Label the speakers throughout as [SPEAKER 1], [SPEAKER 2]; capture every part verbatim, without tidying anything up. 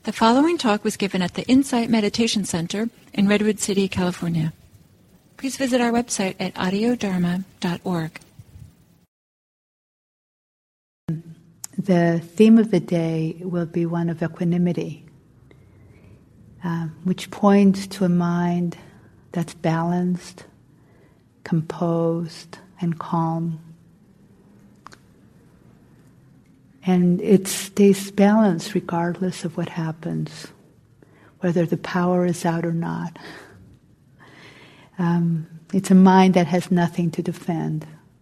[SPEAKER 1] The following talk was given at the Insight Meditation Center in Redwood City, California. Please visit our website at audio dharma dot org.
[SPEAKER 2] The theme of the day will be one of equanimity, uh, which points to a mind that's balanced, composed, and calm. And it stays balanced regardless of what happens, whether the power is out or not. Um, it's a mind that has nothing to defend.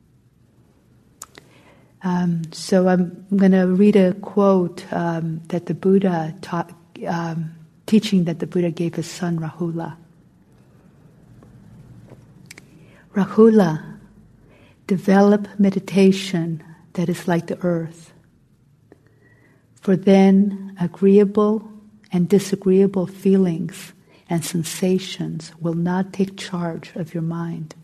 [SPEAKER 2] Um, so I'm going to read a quote um, that the Buddha taught, um, teaching that the Buddha gave his son Rahula. Rahula, develop meditation that is like the earth. For then agreeable and disagreeable feelings and sensations will not take charge of your mind.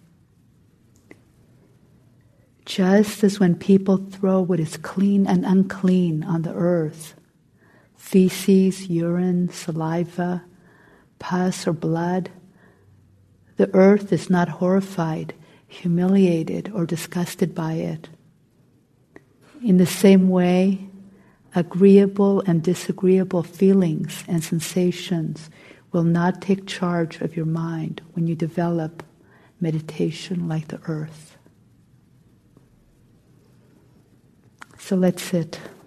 [SPEAKER 2] Just as when people throw what is clean and unclean on the earth, feces, urine, saliva, pus, or blood, the earth is not horrified, humiliated, or disgusted by it. In the same way, agreeable and disagreeable feelings and sensations will not take charge of your mind when you develop meditation like the earth. So let's sit.